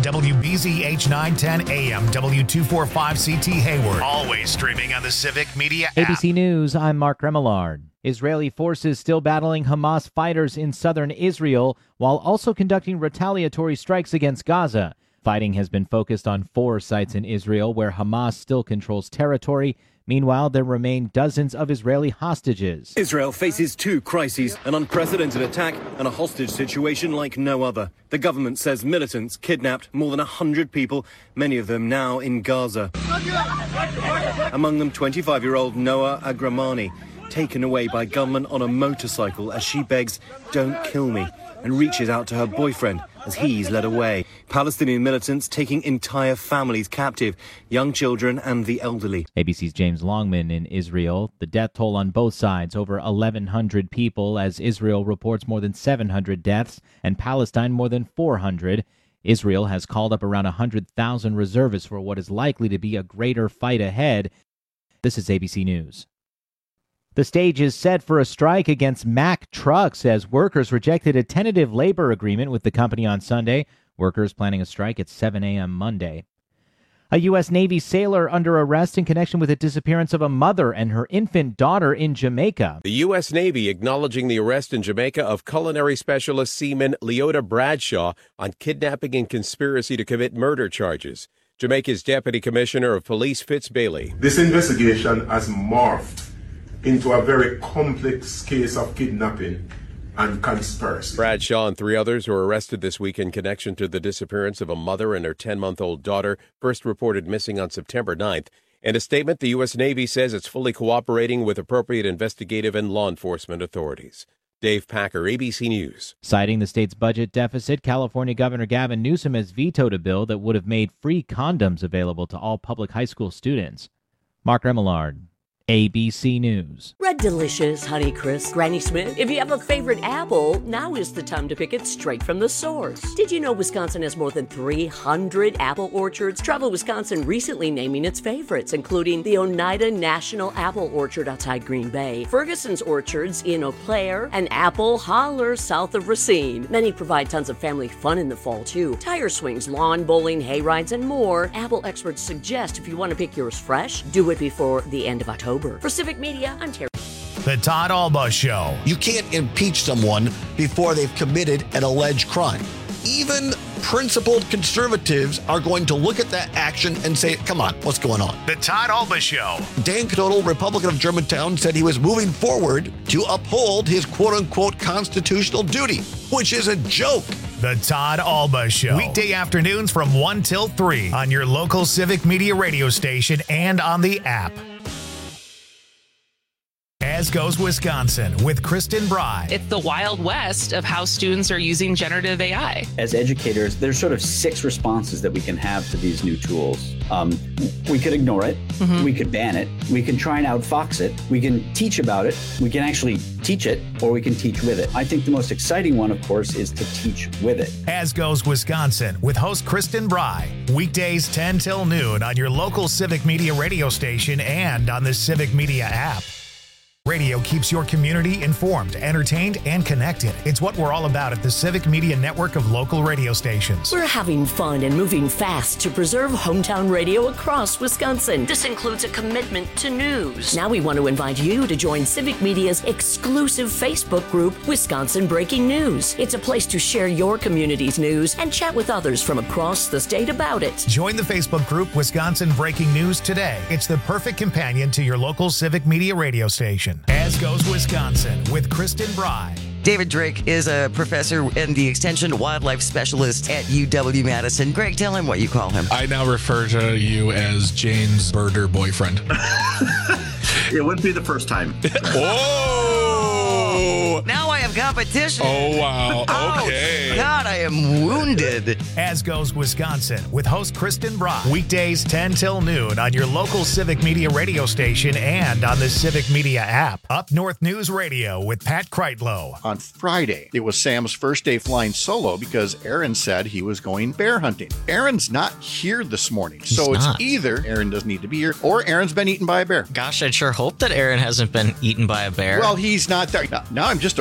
WBZH 910 AM, W245CT Hayward. Always streaming on the Civic Media app. ABC News, I'm Mark Remillard. Israeli forces still battling Hamas fighters in southern Israel while also conducting retaliatory strikes against Gaza. Fighting has been focused on 4 sites in Israel where Hamas still controls territory. Meanwhile, there remain dozens of Israeli hostages. Israel faces 2 crises, an unprecedented attack and a hostage situation like no other. The government says militants kidnapped more than 100 people, many of them now in Gaza. Among them 25-year-old Noah Agramani, taken away by gunmen on a motorcycle as she begs, "Don't kill me," and reaches out to her boyfriend as he's led away. Palestinian militants taking entire families captive, young children and the elderly. ABC's James Longman in Israel. The death toll on both sides, over 1,100 people, as Israel reports more than 700 deaths and Palestine more than 400. Israel has called up around 100,000 reservists for what is likely to be a greater fight ahead. This is ABC News. The stage is set for a strike against Mack Trucks as workers rejected a tentative labor agreement with the company on Sunday. Workers planning a strike at 7 a.m. Monday. A U.S. Navy sailor under arrest in connection with the disappearance of a mother and her infant daughter in Jamaica. The U.S. Navy acknowledging the arrest in Jamaica of culinary specialist seaman Leota Bradshaw on kidnapping and conspiracy to commit murder charges. Jamaica's Deputy Commissioner of Police Fitz Bailey. This investigation has morphed into a very complex case of kidnapping and conspiracy. Bradshaw and 3 others were arrested this week in connection to the disappearance of a mother and her 10-month-old daughter, first reported missing on September 9th. In a statement, the U.S. Navy says it's fully cooperating with appropriate investigative and law enforcement authorities. Dave Packer, ABC News. Citing the state's budget deficit, California Governor Gavin Newsom has vetoed a bill that would have made free condoms available to all public high school students. Mark Remillard, ABC News. Red Delicious, Honeycrisp, Granny Smith. If you have a favorite apple, now is the time to pick it straight from the source. Did you know Wisconsin has more than 300 apple orchards? Travel Wisconsin recently naming its favorites, including the Oneida National Apple Orchard outside Green Bay, Ferguson's Orchards in Eau Claire, and Apple Holler south of Racine. Many provide tons of family fun in the fall, too. Tire swings, lawn bowling, hay rides, and more. Apple experts suggest if you want to pick yours fresh, do it before the end of October. For Civic Media, I'm Terry. The Todd Alba Show. You can't impeach someone before they've committed an alleged crime. Even principled conservatives are going to look at that action and say, come on, what's going on? The Todd Alba Show. Dan Knodel, Republican of Germantown, said he was moving forward to uphold his quote-unquote constitutional duty, which is a joke. The Todd Alba Show. Weekday afternoons from 1 till 3 on your local Civic Media radio station and on the app. As Goes Wisconsin with Kristen Bry. It's the Wild West of how students are using generative AI. As educators, there's sort of 6 responses that we can have to these new tools. We could ignore it. We could ban it. We can try and outfox it. We can teach about it. We can actually teach it, or we can teach with it. I think the most exciting one, of course, is to teach with it. As Goes Wisconsin with host Kristen Bry. Weekdays 10 till noon on your local Civic Media radio station and on the Civic Media app. Radio keeps your community informed, entertained, and connected. It's what we're all about at the Civic Media network of local radio stations. We're having fun and moving fast to preserve hometown radio across Wisconsin. This includes a commitment to news. Now we want to invite you to join Civic Media's exclusive Facebook group, Wisconsin Breaking News. It's a place to share your community's news and chat with others from across the state about it. Join the Facebook group, Wisconsin Breaking News, today. It's the perfect companion to your local Civic Media radio station. As Goes Wisconsin with Kristen Bry. David Drake is a professor and the Extension Wildlife Specialist at UW-Madison. Greg, tell him what you call him. I now refer to you as Jane's birder boyfriend. It wouldn't be the first time. Whoa! Now I have competition. Oh, wow. Okay. Oh, God, I am wounded. As Goes Wisconsin with host Kristen Bry. Weekdays 10 till noon on your local Civic Media radio station and on the Civic Media app. Up North News Radio with Pat Kreitlow. On Friday, it was Sam's first day flying solo because Aaron said he was going bear hunting. Aaron's not here this morning, so it's either Aaron doesn't need to be here or Aaron's been eaten by a bear. Gosh, I'd sure hope that Aaron hasn't been eaten by a bear. Well, he's not there. Now I'm just afraid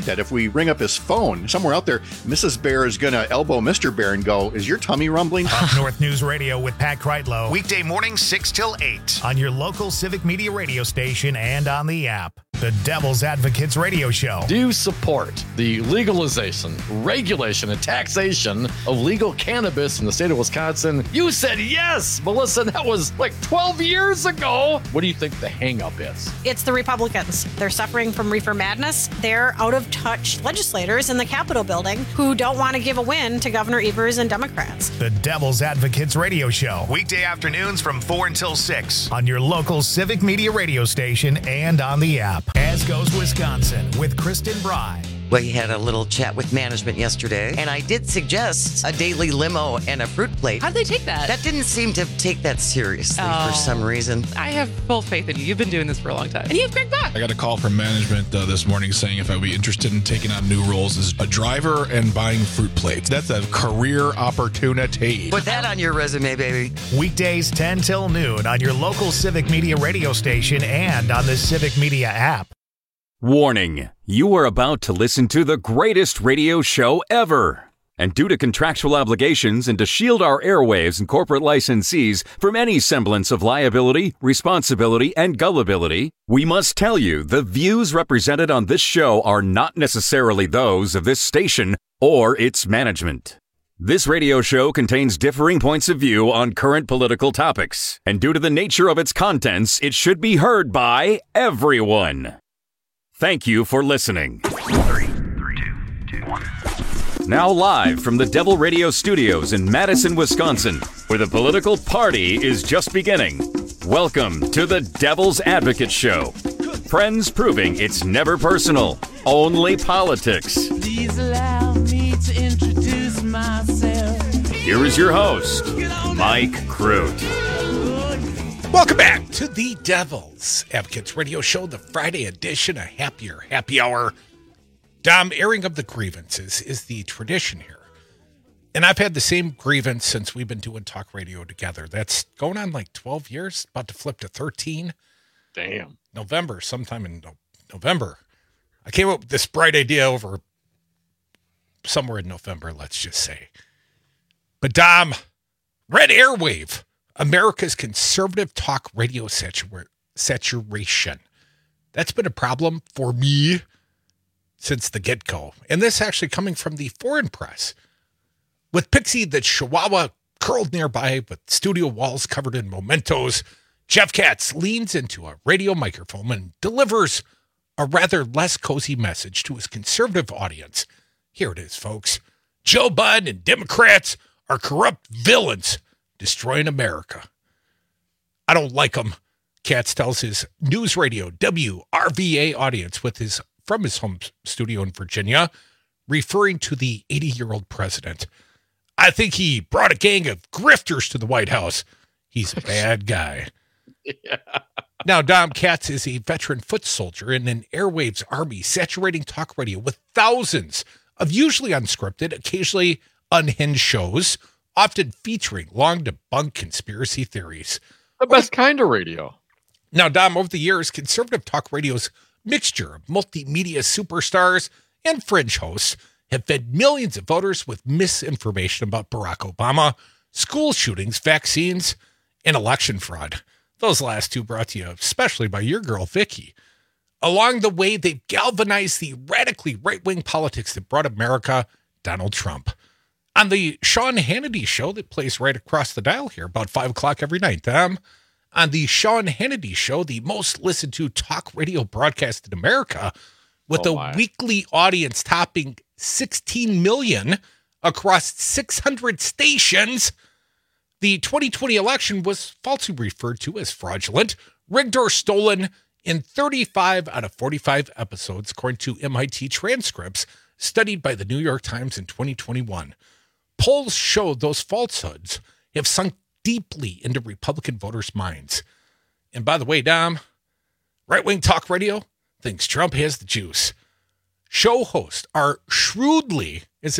that if we ring up his phone, somewhere out there, Mrs. Bear is going to elbow Mr. Bear and go, is your tummy rumbling? Up North News Radio with Pat Kreitlow. Weekday mornings 6 till 8 on your local Civic Media radio station and on the app. The Devil's Advocates Radio Show. Do you support the legalization, regulation, and taxation of legal cannabis in the state of Wisconsin? You said yes, Melissa. That was like 12 years ago. What do you think the hang-up is? It's the Republicans. They're suffering from reefer madness. They're out-of-touch legislators in the Capitol building who don't want to give a win to Governor Evers and Democrats. The Devil's Advocates Radio Show. Weekday afternoons from 4 until 6 on your local Civic Media radio station and on the app. As Goes Wisconsin with Kristen Bry. We had a little chat with management yesterday, and I did suggest a daily limo and a fruit plate. How'd they take that? That didn't seem to take that seriously for some reason. I have full faith in you. You've been doing this for a long time. And you have Greg Buck. I got a call from management this morning saying if I would be interested in taking on new roles as a driver and buying fruit plates. That's a career opportunity. Put that on your resume, baby. Weekdays 10 till noon on your local Civic Media radio station and on the Civic Media app. Warning, you are about to listen to the greatest radio show ever. And due to contractual obligations and to shield our airwaves and corporate licensees from any semblance of liability, responsibility, and gullibility, we must tell you the views represented on this show are not necessarily those of this station or its management. This radio show contains differing points of view on current political topics, and due to the nature of its contents, it should be heard by everyone. Thank you for listening. 3, 2, 1. Now live from the Devil Radio Studios in Madison, Wisconsin, where the political party is just beginning. Welcome to the Devil's Advocate Show. Friends proving it's never personal, only politics. Please allow me to introduce myself. Here is your host, Mike Crute. Welcome back to the Devil's Advocates Radio Show, the Friday edition, a happier happy hour. Dom, airing of the grievances is the tradition here. And I've had the same grievance since we've been doing talk radio together. That's going on like 12 years, about to flip to 13. Damn. November, sometime in November. I came up with this bright idea over somewhere in November, let's just say. But Dom, Red Airwave, America's conservative talk radio saturation. That's been a problem for me since the get-go. And this actually coming from the foreign press. With Pixie the Chihuahua curled nearby with studio walls covered in mementos, Jeff Katz leans into a radio microphone and delivers a rather less cozy message to his conservative audience. Here it is, folks. Joe Biden and Democrats are corrupt villains destroying America. I don't like them, Katz tells his news radio WRVA audience from his home studio in Virginia, referring to the 80-year-old president. I think he brought a gang of grifters to the White House. He's a bad guy. Yeah. Now, Dom Katz is a veteran foot soldier in an airwaves army saturating talk radio with thousands of usually unscripted, occasionally unhinged shows, often featuring long-debunked conspiracy theories. The best kind of radio. Now, Dom, over the years, conservative talk radio's mixture of multimedia superstars and fringe hosts have fed millions of voters with misinformation about Barack Obama, school shootings, vaccines, and election fraud. Those last two brought to you especially by your girl, Vicky. Along the way, they've galvanized the radically right-wing politics that brought America Donald Trump. On the Sean Hannity show that plays right across the dial here, about 5 o'clock every night, Tom. On the Sean Hannity show, the most listened to talk radio broadcast in America, with a weekly audience topping 16 million across 600 stations. The 2020 election was falsely referred to as fraudulent, rigged or stolen in 35 out of 45 episodes, according to MIT transcripts studied by the New York Times in 2021. Polls showed those falsehoods have sunk deeply into Republican voters' minds. And by the way, Dom, right-wing talk radio thinks Trump has the juice. Show hosts are shrewdly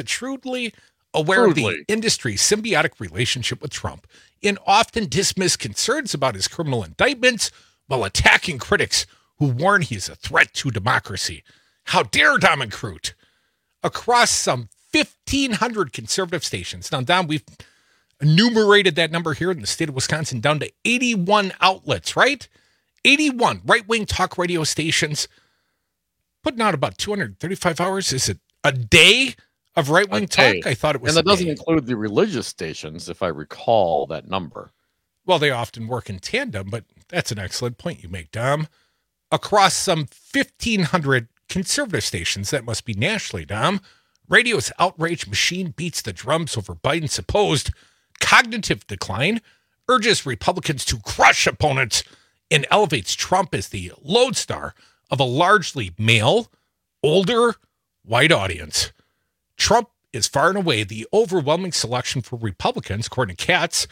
aware of the industry's symbiotic relationship with Trump and often dismiss concerns about his criminal indictments while attacking critics who warn he is a threat to democracy. How dare Dom and Crute? Across some 1,500 conservative stations. Now, Dom, we've enumerated that number here in the state of Wisconsin down to 81 outlets, right? 81 right-wing talk radio stations putting out about 235 hours. Is it a day of right-wing talk? I thought it was. And that doesn't include the religious stations, if I recall that number. Well, they often work in tandem, but that's an excellent point you make, Dom. Across some 1,500 conservative stations, that must be nationally, Dom, radio's outrage machine beats the drums over Biden's supposed cognitive decline, urges Republicans to crush opponents, and elevates Trump as the lodestar of a largely male, older, white audience. Trump is far and away the overwhelming selection for Republicans, according to Katz.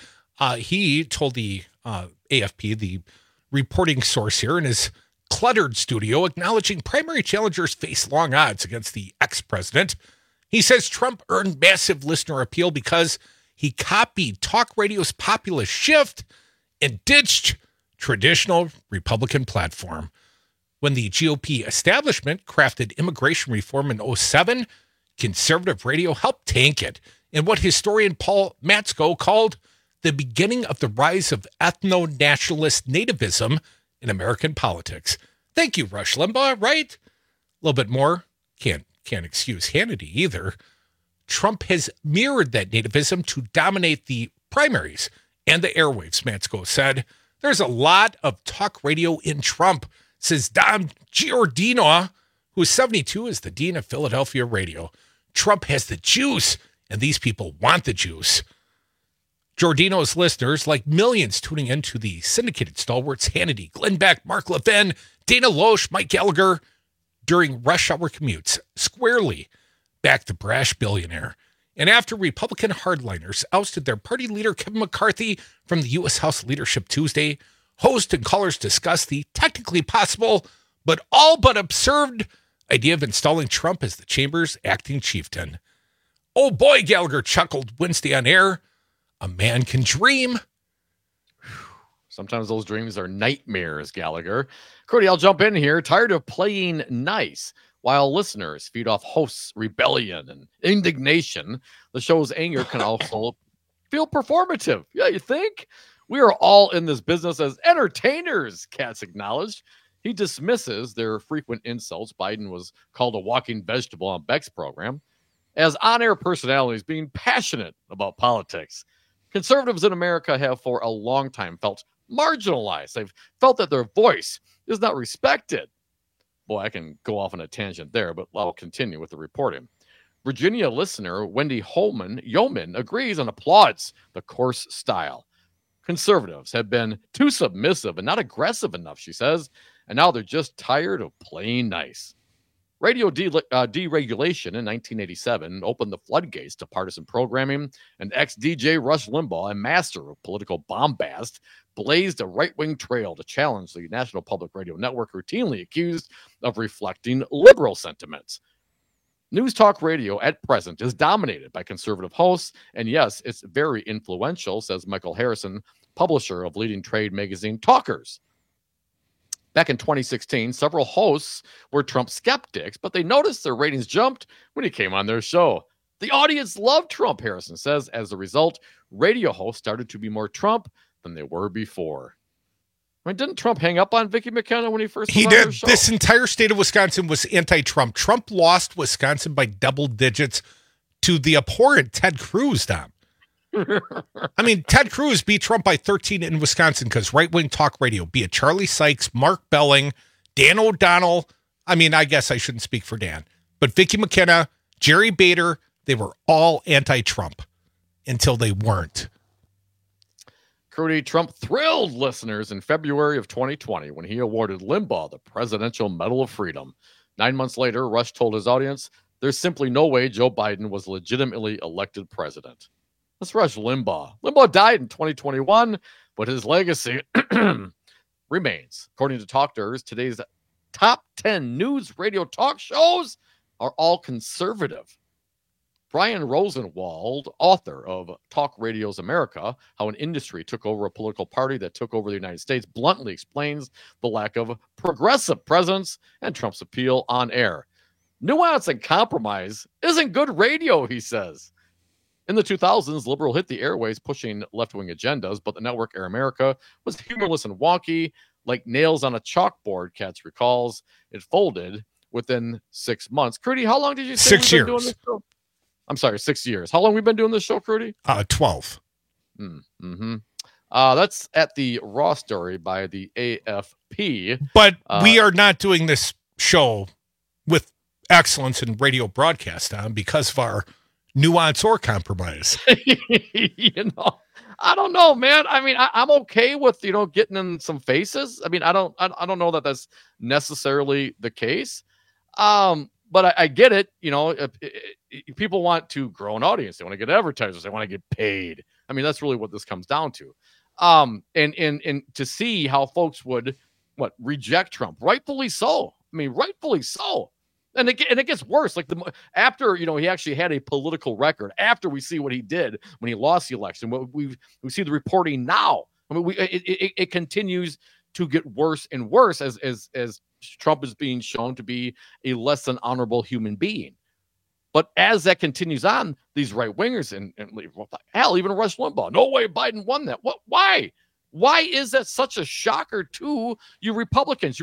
He told the AFP, the reporting source here, in his cluttered studio, acknowledging primary challengers face long odds against the ex-president. He says Trump earned massive listener appeal because he copied talk radio's populist shift and ditched traditional Republican platform. When the GOP establishment crafted immigration reform in 2007, conservative radio helped tank it in what historian Paul Matsko called the beginning of the rise of ethno-nationalist nativism in American politics. Thank you, Rush Limbaugh, right? A little bit more. Can't excuse Hannity either. Trump has mirrored that nativism to dominate the primaries and the airwaves, Matsko said. There's a lot of talk radio in Trump, says Dom Giordino, who is 72, is the dean of Philadelphia Radio. Trump has the juice, and these people want the juice. Giordino's listeners, like millions tuning into the syndicated stalwarts Hannity, Glenn Beck, Mark Levin, Dana Loesch, Mike Gallagher, during rush hour commutes, squarely backed the brash billionaire. And after Republican hardliners ousted their party leader Kevin McCarthy from the U.S. House leadership Tuesday, hosts and callers discussed the technically possible but all but absurd idea of installing Trump as the chamber's acting chieftain. Oh boy, Gallagher chuckled Wednesday on air. A man can dream. Sometimes those dreams are nightmares, Gallagher. Cody, I'll jump in here. Tired of playing nice while listeners feed off hosts' rebellion and indignation, the show's anger can also feel performative. Yeah, you think? We are all in this business as entertainers, Katz acknowledged. He dismisses their frequent insults. Biden was called a walking vegetable on Beck's program as on-air personalities being passionate about politics. Conservatives in America have for a long time felt marginalized. They've felt that their voice is not respected. Boy, I can go off on a tangent there, but I'll continue with the reporting. Virginia listener Wendy Yeoman agrees and applauds the coarse style. Conservatives have been too submissive and not aggressive enough, she says, and now they're just tired of playing nice. Radio deregulation in 1987 opened the floodgates to partisan programming, and ex-DJ Rush Limbaugh, a master of political bombast, blazed a right-wing trail to challenge the National Public Radio Network, routinely accused of reflecting liberal sentiments. News talk radio at present is dominated by conservative hosts, and yes, it's very influential, says Michael Harrison, publisher of leading trade magazine Talkers. Back in 2016, several hosts were Trump skeptics, but they noticed their ratings jumped when he came on their show. The audience loved Trump, Harrison says. As a result, radio hosts started to be more Trump than they were before. I mean, didn't Trump hang up on Vicki McKenna when he first was on their show? This entire state of Wisconsin was anti-Trump. Trump lost Wisconsin by double digits to the abhorrent Ted Cruz, Tom. I mean, Ted Cruz beat Trump by 13 in Wisconsin because right-wing talk radio, be it Charlie Sykes, Mark Belling, Dan O'Donnell. I mean, I guess I shouldn't speak for Dan, but Vicki McKenna, Jerry Bader, they were all anti-Trump until they weren't. Cody, Trump thrilled listeners in February of 2020 when he awarded Limbaugh the Presidential Medal of Freedom. 9 months later, Rush told his audience, there's simply no way Joe Biden was legitimately elected president. Let's Rush Limbaugh. Limbaugh died in 2021, but his legacy remains. According to Talkers, today's top 10 news radio talk shows are all conservative. Brian Rosenwald, author of Talk Radio's America, How an Industry Took Over a Political Party That Took Over the United States, bluntly explains the lack of progressive presence and Trump's appeal on air. Nuance and compromise isn't good radio, he says. In the 2000s, Liberal hit the airways pushing left-wing agendas, but the network Air America was humorless and wonky, like nails on a chalkboard, Katz recalls. It folded within 6 months. Crudy, how long did you say 6 we've been doing years. this show? I'm sorry, 6 years. How long have we been doing this show, Crudy? 12. Mm-hmm. That's at the Raw story by the AFP. But we are not doing this show with excellence in radio broadcast on because of our nuance or compromise. You know, I don't know, man. I mean, I'm okay with, getting in some faces. I mean, I don't know that that's necessarily the case. But I get it. If people want to grow an audience. They want to get advertisers. They want to get paid. I mean, that's really what this comes down to. And to see how folks would reject Trump, rightfully so. I mean, rightfully so. And it gets worse. Like after he actually had a political record. After we see what he did when he lost the election, we see the reporting now. I mean, it continues to get worse and worse as Trump is being shown to be a less than honorable human being. But as that continues on, these right wingers and hell, even Rush Limbaugh, no way Biden won that. What? Why? Why is that such a shocker to you Republicans?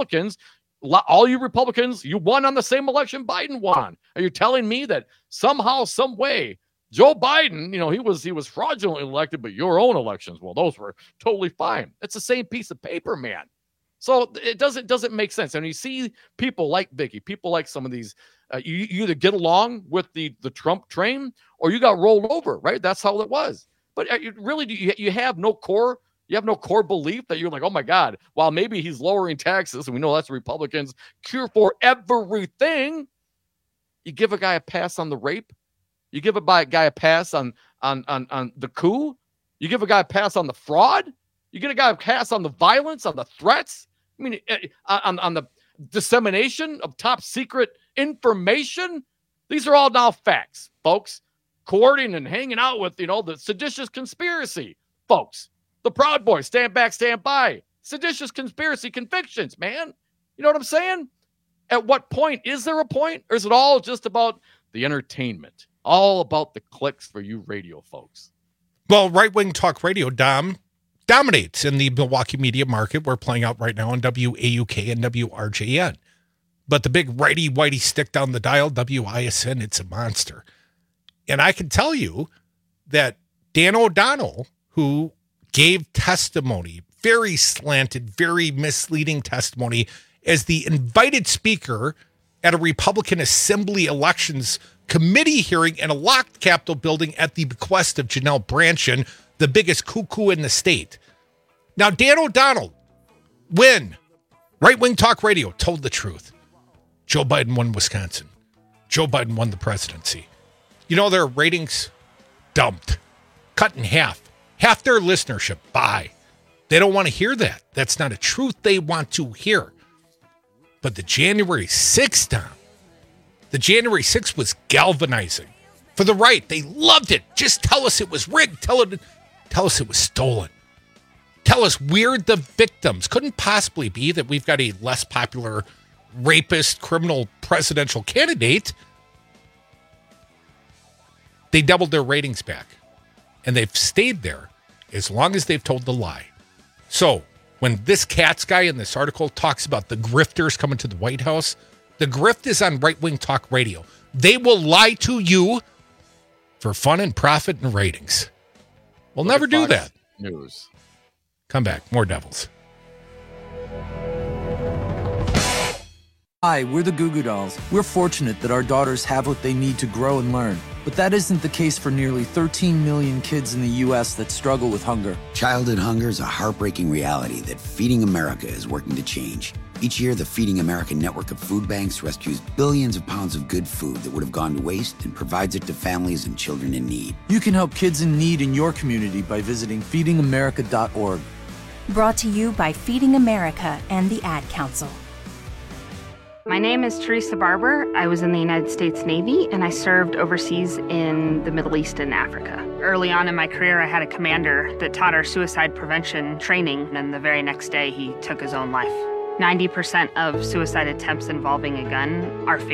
All you Republicans, you won on the same election Biden won. Are you telling me that somehow, some way, Joe Biden, he was fraudulently elected, but your own elections, well, those were totally fine. It's the same piece of paper, man. So it doesn't make sense. And you see people like Vicky, people like some of these, you either get along with the Trump train or you got rolled over, right? That's how it was. But you have no core. You have no core belief that you're like, oh my God, while maybe he's lowering taxes, and we know that's Republicans' cure for everything. You give a guy a pass on the rape. You give a guy a pass on the coup. You give a guy a pass on the fraud. You get a guy a pass on the violence, on the threats. I mean, on the dissemination of top secret information. These are all now facts, folks. Courting and hanging out with, the seditious conspiracy, folks. The Proud Boys, stand back, stand by. Seditious conspiracy convictions, man. You know what I'm saying? At what point? Is there a point? Or is it all just about the entertainment? All about the clicks for you radio folks. Well, right-wing talk radio, dominates in the Milwaukee media market. We're playing out right now on WAUK and WRJN. But the big righty-whitey stick down the dial, WISN, it's a monster. And I can tell you that Dan O'Donnell, who gave testimony, very slanted, very misleading testimony, as the invited speaker at a Republican Assembly Elections Committee hearing in a locked Capitol building at the bequest of Janelle Brandtjen, the biggest cuckoo in the state. Now, Dan O'Donnell, when right-wing talk radio told the truth, Joe Biden won Wisconsin. Joe Biden won the presidency. Their ratings dumped, cut in half. Half their listenership, bye. They don't want to hear that. That's not a truth they want to hear. But the January 6th, Tom, the January 6th was galvanizing for the right. They loved it. Just tell us it was rigged. Tell us it was stolen. Tell us we're the victims. Couldn't possibly be that we've got a less popular rapist, criminal presidential candidate. They doubled their ratings back. And they've stayed there as long as they've told the lie. So when this Katz guy in this article talks about the grifters coming to the White House, the grift is on right-wing talk radio. They will lie to you for fun and profit and ratings. We'll never do that. News. Come back. More Devils. Hi, we're the Goo Goo Dolls. We're fortunate that our daughters have what they need to grow and learn. But that isn't the case for nearly 13 million kids in the U.S. that struggle with hunger. Childhood hunger is a heartbreaking reality that Feeding America is working to change. Each year, the Feeding America network of food banks rescues billions of pounds of good food that would have gone to waste and provides it to families and children in need. You can help kids in need in your community by visiting feedingamerica.org. Brought to you by Feeding America and the Ad Council. My name is Teresa Barber. I was in the United States Navy, and I served overseas in the Middle East and Africa. Early on in my career, I had a commander that taught our suicide prevention training, and the very next day, he took his own life. 90% of suicide attempts involving a gun are fatal.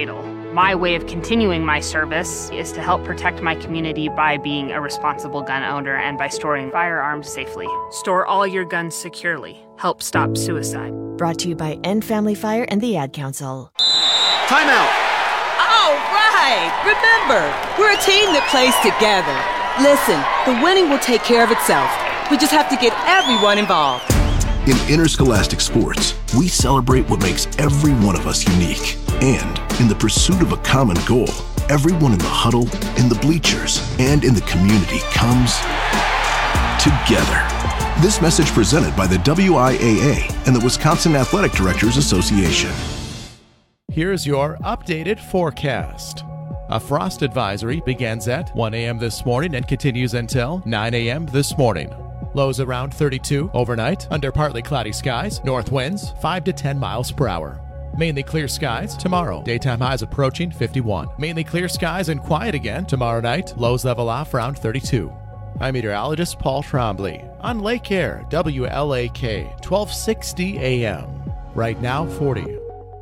My way of continuing my service is to help protect my community by being a responsible gun owner and by storing firearms safely. Store all your guns securely. Help stop suicide. Brought to you by End Family Fire and the Ad Council. Timeout! All right! Remember, we're a team that plays together. Listen, the winning will take care of itself. We just have to get everyone involved. In interscholastic sports, we celebrate what makes every one of us unique. And in the pursuit of a common goal, everyone in the huddle, in the bleachers, and in the community comes together. This message presented by the WIAA and the Wisconsin Athletic Directors Association. Here's your updated forecast. A frost advisory begins at 1 a.m. this morning and continues until 9 a.m. this morning. Lows around 32 overnight, under partly cloudy skies, north winds 5 to 10 miles per hour. Mainly clear skies tomorrow, daytime highs approaching 51. Mainly clear skies and quiet again tomorrow night, lows level off around 32. I'm meteorologist Paul Trombley on Lake Air, WLAK, 1260 AM. Right now, 40.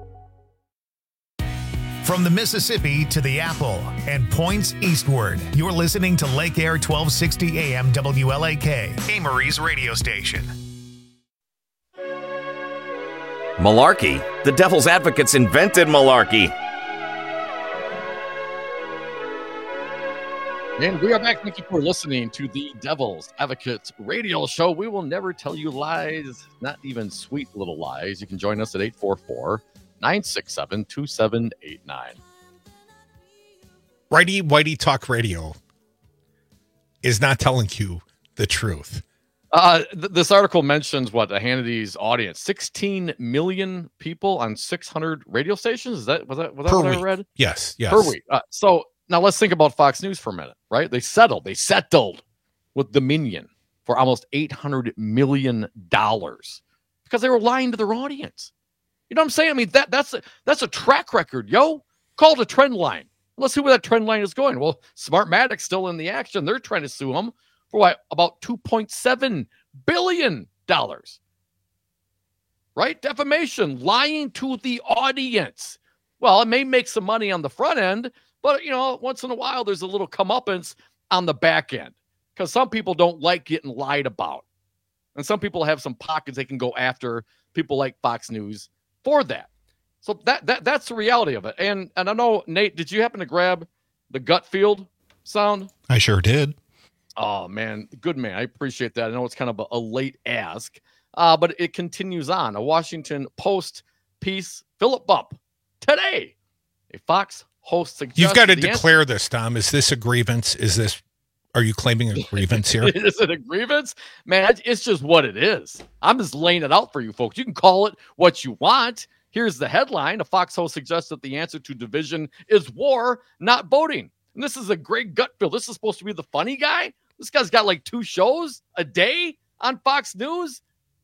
From the Mississippi to the Apple and points eastward, you're listening to Lake Air 1260 AM WLAK, Amory's radio station. Malarkey. The devil's advocates invented malarkey. And we are back. Thank you for listening to the Devil's Advocates radio show. We will never tell you lies, not even sweet little lies. You can join us at 844-967-2789. Righty Whitey Talk Radio is not telling you the truth. This article mentions what Hannity's audience, 16 million people on 600 radio stations. Was that what I read? Yes. Per week. So now let's think about Fox News for a minute, right? They settled with Dominion for almost $800 million because they were lying to their audience. You know what I'm saying? I mean, that's a track record, yo. Call it a trend line. Let's see where that trend line is going. Well, Smartmatic's still in the action. They're trying to sue them for what? About $2.7 billion. Right? Defamation, lying to the audience. Well, it may make some money on the front end, but, you know, once in a while, there's a little comeuppance on the back end because some people don't like getting lied about. And some people have some pockets they can go after people like Fox News for that. So that's the reality of it. And I know, Nate, did you happen to grab the Gutfield sound? I sure did. Oh, man. Good man. I appreciate that. I know it's kind of a late ask, but it continues on. A Washington Post piece, Philip Bump, today, a Fox host suggested... You've got to declare this, Tom. Is this a grievance? Are you claiming a grievance here? Is it a grievance? Man, it's just what it is. I'm just laying it out for you folks. You can call it what you want. Here's the headline. A Fox host suggests that the answer to division is war, not voting. And this is a Greg Gutfield. This is supposed to be the funny guy. This guy's got like 2 shows a day on Fox News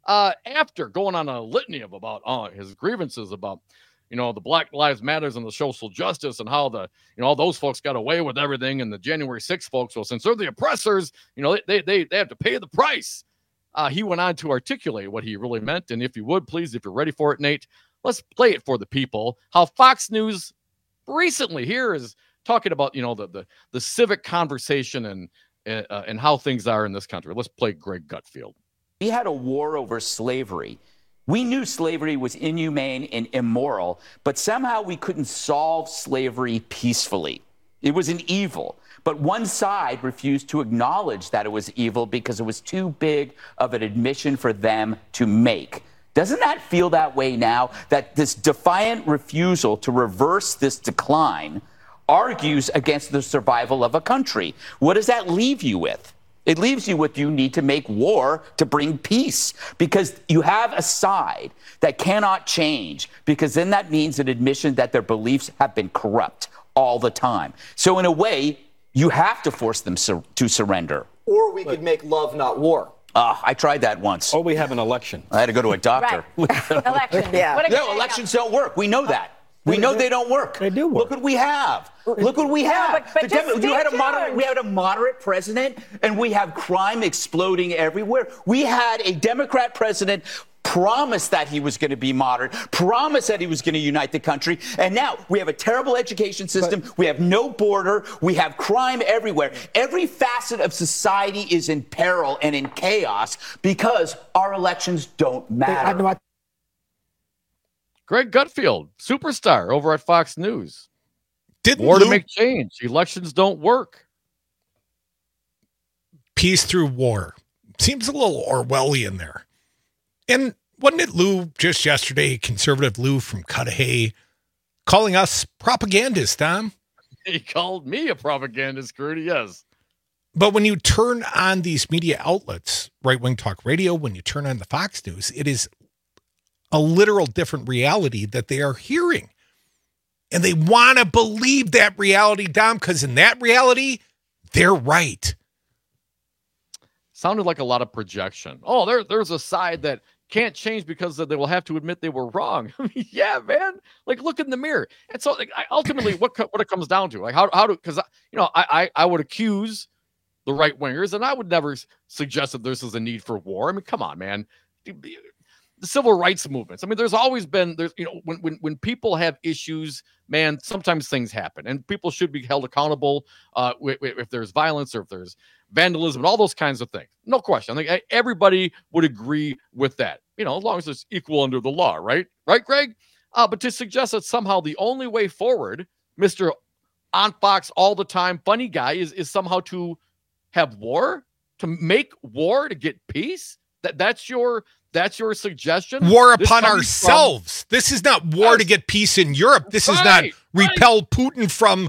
after going on a litany of about his grievances about, you know, the Black Lives Matters and the social justice and how all those folks got away with everything. And the January 6th folks, well, since they're the oppressors, you know, they have to pay the price. He went on to articulate what he really meant. And if you would, please, if you're ready for it, Nate, let's play it for the people. How Fox News recently here is talking about, you know, the civic conversation and how things are in this country. Let's play Greg Gutfield. We had a war over slavery. We knew slavery was inhumane and immoral, but somehow we couldn't solve slavery peacefully. It was an evil, but one side refused to acknowledge that it was evil because it was too big of an admission for them to make. Doesn't that feel that way now? That this defiant refusal to reverse this decline argues against the survival of a country. What does that leave you with? It leaves you with you need to make war to bring peace because you have a side that cannot change because then that means an admission that their beliefs have been corrupt all the time. So in a way, you have to force them to surrender. Or we could make love, not war. I tried that once. Or we have an election. I had to go to a doctor. Right. Election. Yeah. No, elections don't work. We know that. We know they don't work. They do work. Look what we have. Look what we have. But we had a moderate president, and we have crime exploding everywhere. We had a Democrat president promised that he was going to be modern, promised that he was going to unite the country. And now we have a terrible education system. We have no border. We have crime everywhere. Every facet of society is in peril and in chaos because our elections don't matter. Greg Gutfeld, superstar over at Fox News. War to make change. Elections don't work. Peace through war. Seems a little Orwellian there. And wasn't it Lou just yesterday, conservative Lou from Cudahy, calling us propagandists, Tom? He called me a propagandist, Curdy, yes. But when you turn on these media outlets, right-wing talk radio, when you turn on the Fox News, it is a literal different reality that they are hearing. And they want to believe that reality, Dom, because in that reality, they're right. Sounded like a lot of projection. Oh, there's a side that can't change because they will have to admit they were wrong. I mean, yeah, man. Like, look in the mirror. And so, like, ultimately, what it comes down to, like, how do, because I would accuse the right wingers, and I would never suggest that this is a need for war. I mean, come on, man. The civil rights movements. I mean, there's always been, when people have issues, man, sometimes things happen, and people should be held accountable if there's violence or if there's vandalism and all those kinds of things. No question. I think everybody would agree with that, as long as it's equal under the law, right? Right, Greg? But to suggest that somehow the only way forward, Mr. On Fox all the time funny guy, is somehow to have war, to make war, to get peace. That's your suggestion? War upon ourselves. This is not war to get peace in Europe. This is not repel Putin from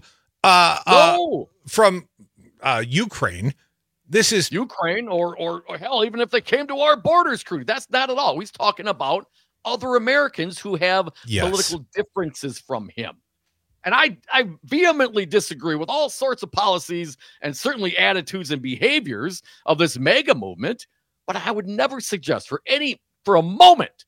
Ukraine. This is Ukraine or hell, even if they came to our borders, crew. That's not at all. He's talking about other Americans who have political differences from him. And I vehemently disagree with all sorts of policies and certainly attitudes and behaviors of this mega movement. But I would never suggest for a moment,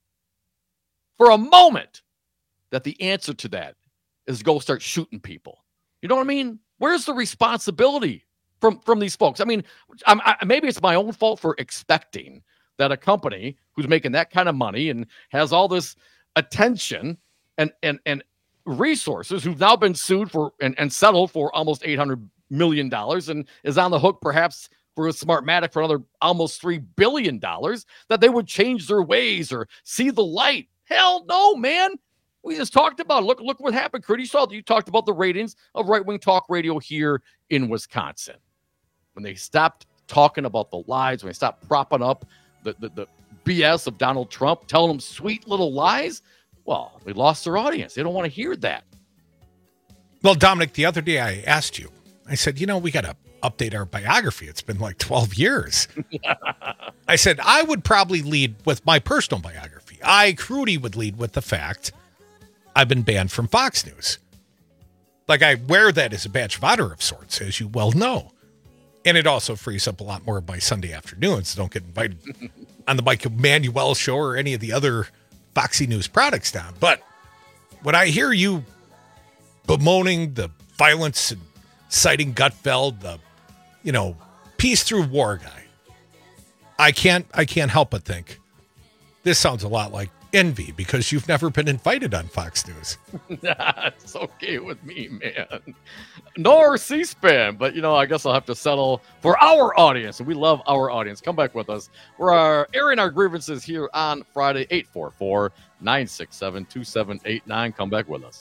that the answer to that is go start shooting people. You know what I mean? Where's the responsibility from these folks? I mean, maybe it's my own fault for expecting that a company who's making that kind of money and has all this attention and resources, who've now been sued for and settled for almost $800 million and is on the hook perhaps for a Smartmatic for another almost $3 billion, that they would change their ways or see the light. Hell no, man. We just talked about it. Look what happened, Kurt. You talked about the ratings of right-wing talk radio here in Wisconsin. When they stopped talking about the lies, when they stopped propping up the BS of Donald Trump, telling them sweet little lies, well, we lost their audience. They don't want to hear that. Well, Dominic, the other day I asked you, I said, we got to update our biography. It's been like 12 years. I said, I would probably lead with my personal biography. Crudy would lead with the fact I've been banned from Fox News. Like, I wear that as a badge of honor of sorts, as you well know. And it also frees up a lot more of my Sunday afternoons. Don't get invited on the Mike Emanuel show or any of the other Foxy News products down. But when I hear you bemoaning the violence and citing Gutfeld, the peace through war guy, I can't help but think this sounds a lot like envy because you've never been invited on Fox News. It's okay with me, man. Nor C-SPAN, but I guess I'll have to settle for our audience, and we love our audience. Come back with us. We're airing our grievances here on Friday, 844-967-2789. Come back with us.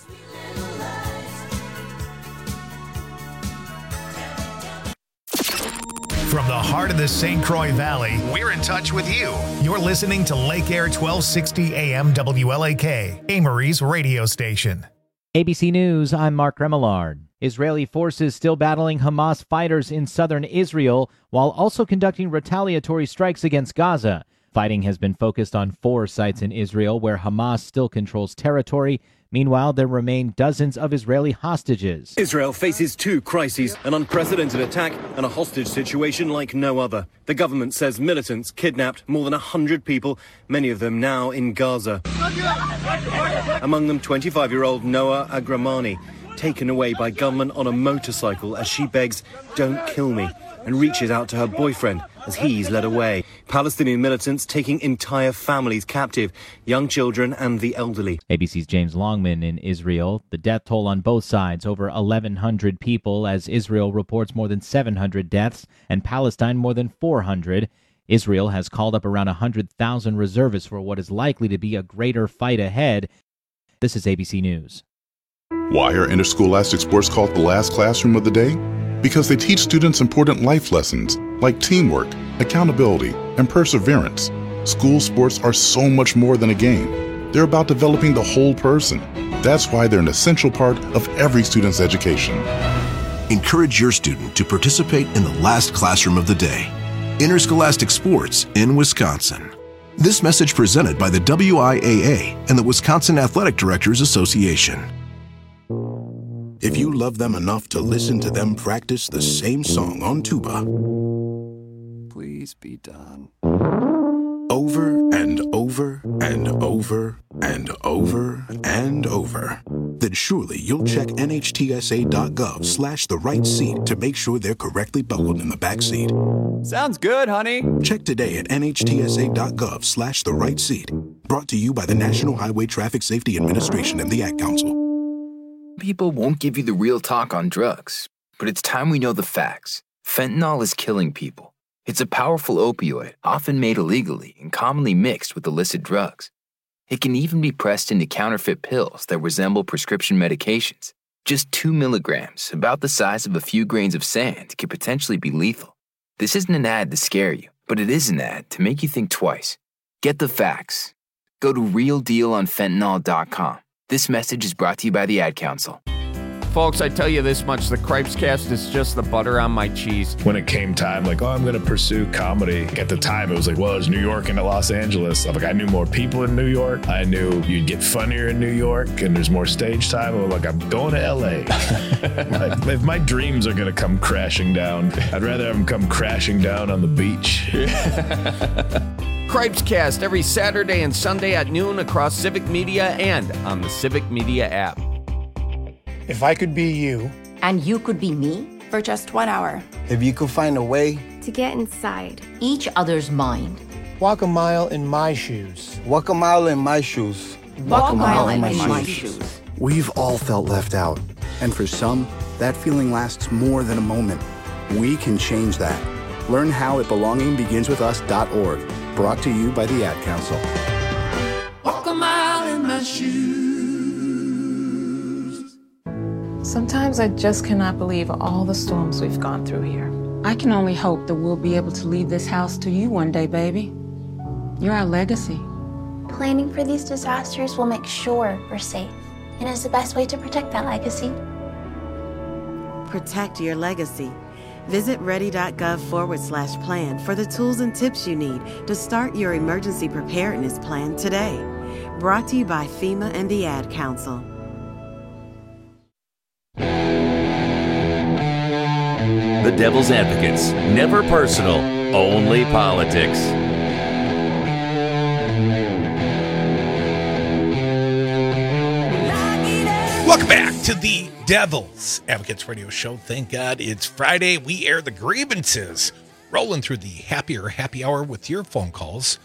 From the heart of the St. Croix Valley, we're in touch with you. You're listening to Lake Air 1260 AM WLAK, Amory's radio station. ABC News, I'm Mark Remillard. Israeli forces still battling Hamas fighters in southern Israel while also conducting retaliatory strikes against Gaza. Fighting has been focused on 4 sites in Israel where Hamas still controls territory. Meanwhile, there remain dozens of Israeli hostages. Israel faces 2 crises, an unprecedented attack and a hostage situation like no other. The government says militants kidnapped more than 100 people, many of them now in Gaza. Among them 25-year-old Noah Agramani, taken away by gunmen on a motorcycle as she begs, "Don't kill me," and reaches out to her boyfriend, as he's led away. Palestinian militants taking entire families captive, young children and the elderly. ABC's James Longman in Israel. The death toll on both sides, over 1,100 people, as Israel reports more than 700 deaths and Palestine more than 400. Israel has called up around 100,000 reservists for what is likely to be a greater fight ahead. This is ABC News. Why are interscholastic sports called the last classroom of the day? Because they teach students important life lessons like teamwork, accountability, and perseverance. School sports are so much more than a game. They're about developing the whole person. That's why they're an essential part of every student's education. Encourage your student to participate in the last classroom of the day. Interscholastic sports in Wisconsin. This message presented by the WIAA and the Wisconsin Athletic Directors Association. If you love them enough to listen to them practice the same song on tuba, please be done. Over and over and over and over and over, then surely you'll check NHTSA.gov/the right seat to make sure they're correctly buckled in the back seat. Sounds good, honey. Check today at NHTSA.gov/the right seat. Brought to you by the National Highway Traffic Safety Administration and the Ad Council. People won't give you the real talk on drugs, but it's time we know the facts. Fentanyl is killing people. It's a powerful opioid, often made illegally and commonly mixed with illicit drugs. It can even be pressed into counterfeit pills that resemble prescription medications. Just 2 milligrams, about the size of a few grains of sand, could potentially be lethal. This isn't an ad to scare you, but it is an ad to make you think twice. Get the facts. Go to realdealonfentanyl.com. This message is brought to you by the Ad Council. Folks, I tell you this much, the Cripescast is just the butter on my cheese. When it came time, like, I'm going to pursue comedy. At the time, it was like, well, it's New York and Los Angeles. I knew more people in New York. I knew you'd get funnier in New York and there's more stage time. I was like, I'm going to LA. If my dreams are going to come crashing down, I'd rather have them come crashing down on the beach. Cripescast every Saturday and Sunday at noon across Civic Media and on the Civic Media app. If I could be you. And you could be me? For just 1 hour. If you could find a way. To get inside each other's mind. Walk a mile in my shoes. Walk a mile in my shoes. Walk a mile in my shoes. We've all felt left out. And for some, that feeling lasts more than a moment. We can change that. Learn how at belongingbeginswithus.org. Brought to you by the Ad Council. Walk a mile in my shoes. Sometimes I just cannot believe all the storms we've gone through here. I can only hope that we'll be able to leave this house to you one day, baby. You're our legacy. Planning for these disasters will make sure we're safe, and is the best way to protect that legacy. Protect your legacy. Visit ready.gov/plan for the tools and tips you need to start your emergency preparedness plan today. Brought to you by FEMA and the Ad Council. The Devil's Advocates. Never personal, only politics. Welcome back to the Devil's Advocates Radio Show. Thank God it's Friday. We air the grievances. Rolling through the happier happy hour with your phone calls.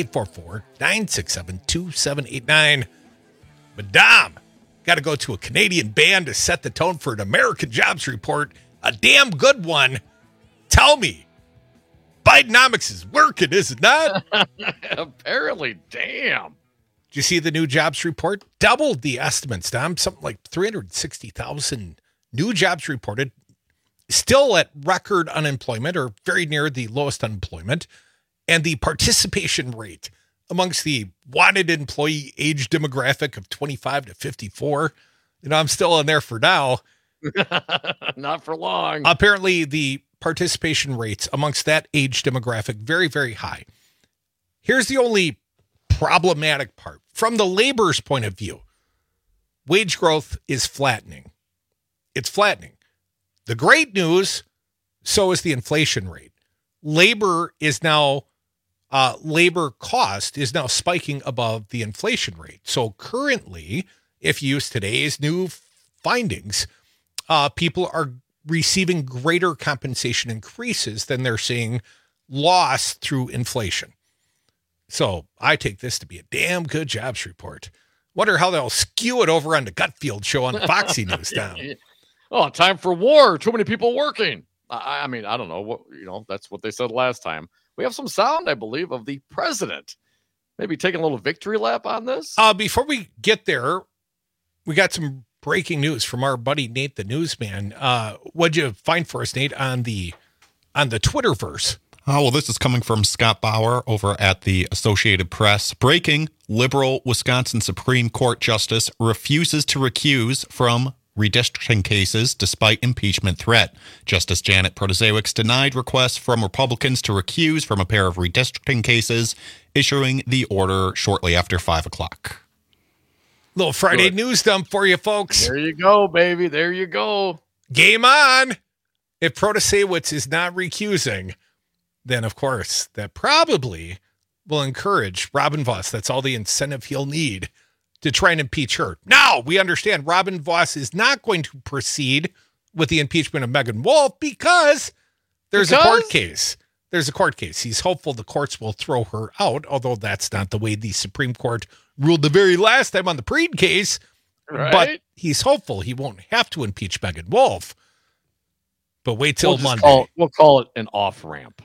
844-967-2789. Madame, got to go to a Canadian band to set the tone for an American jobs report. A damn good one. Tell me, Bidenomics is working, is it not? Apparently, damn. Did you see the new jobs report? Doubled the estimates, Dom. Something like 360,000 new jobs reported. Still at record unemployment, or very near the lowest unemployment. And the participation rate amongst the wanted employee age demographic of 25 to 54. I'm still in there for now. Not for long. Apparently, the participation rates amongst that age demographic, very, very high. Here's the only problematic part. From the labor's point of view, wage growth is flattening. It's flattening. The great news, so is the inflation rate. Labor cost is now spiking above the inflation rate. So currently, if you use today's new findings, people are receiving greater compensation increases than they're seeing lost through inflation. So I take this to be a damn good jobs report. Wonder how they'll skew it over on the Gutfield show on the Foxy News now. Oh, time for war. Too many people working. I mean, I don't know. That's what they said last time. We have some sound, I believe, of the president. Maybe taking a little victory lap on this. Before we get there, we got some breaking news from our buddy Nate, the newsman. What'd you find for us, Nate, on the Twitterverse? Oh, well, this is coming from Scott Bauer over at the Associated Press. Breaking: liberal Wisconsin Supreme Court justice refuses to recuse from redistricting cases despite impeachment threat. Justice Janet Protasiewicz denied requests from Republicans to recuse from a pair of redistricting cases, issuing the order shortly after 5 o'clock. Little Friday news dump for you, folks. There you go, baby. There you go. Game on. If Protasiewicz is not recusing, then, of course, that probably will encourage Robin Vos. That's all the incentive he'll need to try and impeach her. Now, we understand Robin Vos is not going to proceed with the impeachment of Megan Wolf because there's a court case. There's a court case. He's hopeful the courts will throw her out, although that's not the way the Supreme Court ruled the very last time on the Preed case. Right. But he's hopeful he won't have to impeach Megan Wolf. But wait till Monday. We'll call it an off-ramp.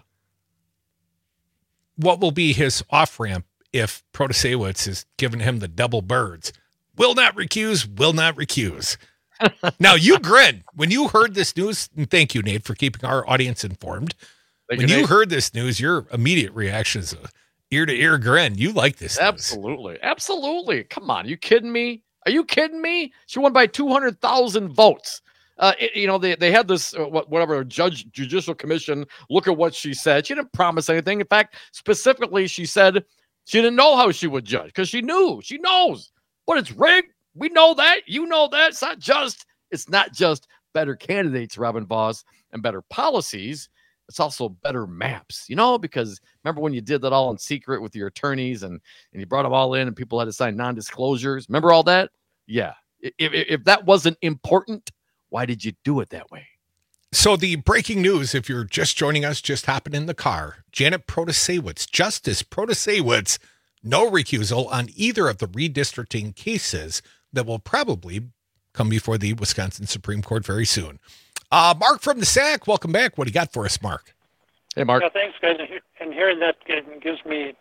What will be his off-ramp if Protasiewicz is giving him the double birds? Will not recuse, will not recuse. Now, you grin. When you heard this news, and thank you, Nate, for keeping our audience informed. When you heard this news, your immediate reaction is a ear-to-ear grin. You like this Absolutely. Absolutely. Come on. Are you kidding me? Are you kidding me? She won by 200,000 votes. They had this, whatever, judicial commission. Look at what she said. She didn't promise anything. In fact, specifically, she said she didn't know how she would judge because she knows, but it's rigged. We know that. You know that. It's not just better candidates, Robin Vos, and better policies. It's also better maps, because remember when you did that all in secret with your attorneys and you brought them all in and people had to sign non-disclosures. Remember all that? Yeah. If that wasn't important, why did you do it that way? So the breaking news, if you're just joining us, just happened in the car. Janet Protasiewicz, Justice Protasiewicz, no recusal on either of the redistricting cases that will probably come before the Wisconsin Supreme Court very soon. Mark from the SAC, welcome back. What do you got for us, Mark? Hey, Mark. Yeah, thanks, guys. And hearing that gives me,